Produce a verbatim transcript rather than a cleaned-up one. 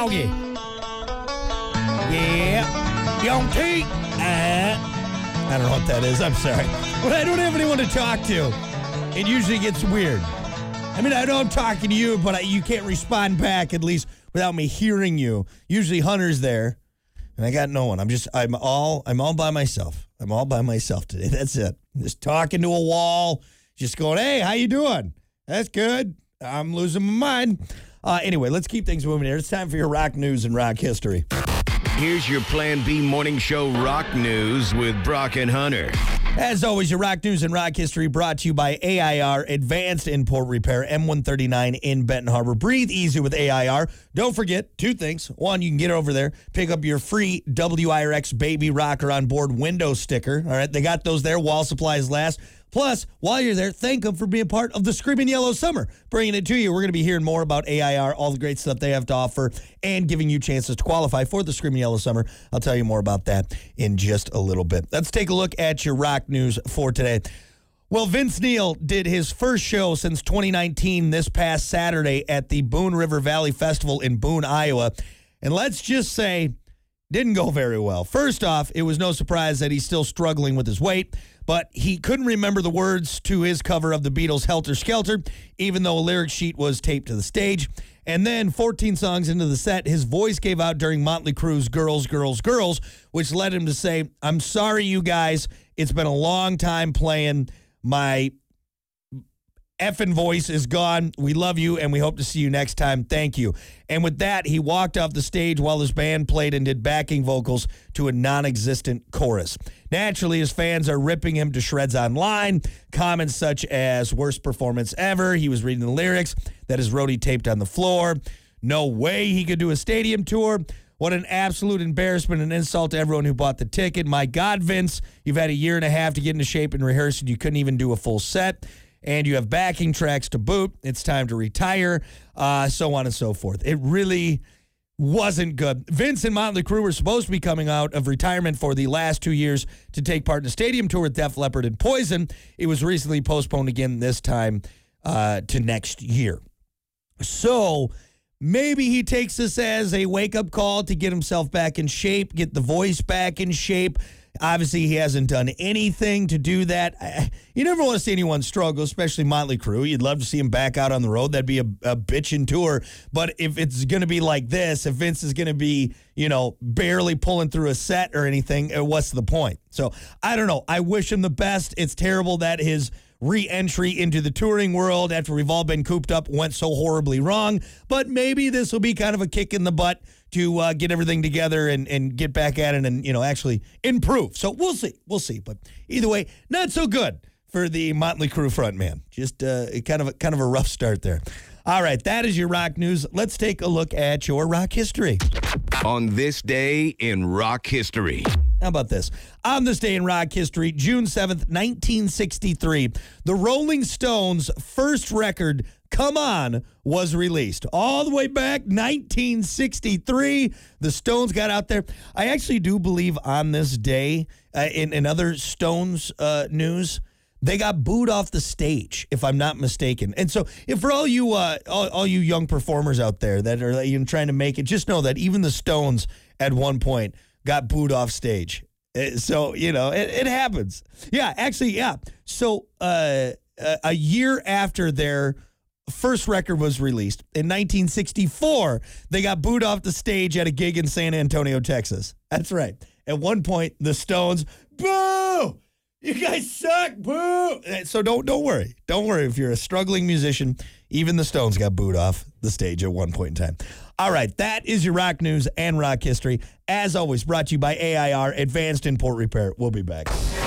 Yogi. Yeah. Yogi. Uh, I don't know what that is. I'm sorry. When I don't have anyone to talk to, it usually gets weird. I mean, I know I'm talking to you, but I, you can't respond back, at least without me hearing you. Usually Hunter's there, and I got no one. I'm just, I'm all, I'm all by myself. I'm all by myself today. That's it. I'm just talking to a wall, just going, hey, how you doing? That's good. I'm losing my mind. Uh, anyway, let's keep things moving here. It's time for your rock news and rock history. Here's your Plan B Morning Show rock news with Brock and Hunter. As always, your rock news and rock history brought to you by A I R, Advanced Import Repair, M one thirty-nine in Benton Harbor. Breathe easy with A I R. Don't forget two things. One, you can get over there, pick up your free W I R X Baby Rocker on Board window sticker. All right, they got those there while supplies last. Plus, while you're there, thank them for being part of the Screaming Yellow Summer, bringing it to you. We're going to be hearing more about A I R, all the great stuff they have to offer, and giving you chances to qualify for the Screaming Yellow Summer. I'll tell you more about that in just a little bit. Let's take a look at your rock news for today. Well, Vince Neil did his first show since twenty nineteen this past Saturday at the Boone River Valley Festival in Boone, Iowa. And let's just say, didn't go very well. First off, it was no surprise that he's still struggling with his weight, but he couldn't remember the words to his cover of the Beatles' Helter Skelter, even though a lyric sheet was taped to the stage. And then fourteen songs into the set, his voice gave out during Motley Crue's Girls, Girls, Girls, which led him to say, I'm sorry, you guys. It's been a long time playing. My effing voice is gone. We love you, and we hope to see you next time. Thank you. And with that, he walked off the stage while his band played and did backing vocals to a non-existent chorus. Naturally, his fans are ripping him to shreds online. Comments such as, worst performance ever. He was reading the lyrics that his roadie taped on the floor. No way he could do a stadium tour. What an absolute embarrassment and insult to everyone who bought the ticket. My God, Vince, you've had a year and a half to get into shape and rehearse, and you couldn't even do a full set. And you have backing tracks to boot. It's time to retire, uh, so on and so forth. It really wasn't good. Vince and Motley Crue were supposed to be coming out of retirement for the last two years to take part in a stadium tour with Def Leppard and Poison. It was recently postponed again, this time uh, to next year. So maybe he takes this as a wake-up call to get himself back in shape, get the voice back in shape. Obviously, he hasn't done anything to do that. You never want to see anyone struggle, especially Motley Crue. You'd love to see him back out on the road. That'd be a, a bitchin' tour. But if it's going to be like this, if Vince is going to be, you know, barely pulling through a set or anything, what's the point? So, I don't know. I wish him the best. It's terrible that his re-entry into the touring world after we've all been cooped up went so horribly wrong. But maybe this will be kind of a kick in the butt to uh, get everything together and, and get back at it and, you know, actually improve. So we'll see. We'll see. But either way, not so good for the Motley Crue frontman. Just uh, kind of a, kind of a rough start there. All right, that is your rock news. Let's take a look at your rock history. On this day in rock history. How about this? On this day in rock history, June seventh, nineteen sixty-three, the Rolling Stones' first record, Come On, was released. All the way back, nineteen sixty-three, the Stones got out there. I actually do believe on this day, uh, in, in other Stones uh, news, they got booed off the stage, if I'm not mistaken. And so, if for all you uh, all, all you young performers out there that are you know, trying to make it, just know that even the Stones at one point got booed off stage. So, you know, it, it happens. Yeah, actually, yeah. So, uh, a year after their first record was released, in nineteen sixty-four, they got booed off the stage at a gig in San Antonio, Texas. That's right. At one point, the Stones, boo! You guys suck, boo! So don't don't worry. Don't worry if you're a struggling musician. Even the Stones got booed off the stage at one point in time. All right, that is your rock news and rock history. As always, brought to you by A I R, Advanced Import Repair. We'll be back.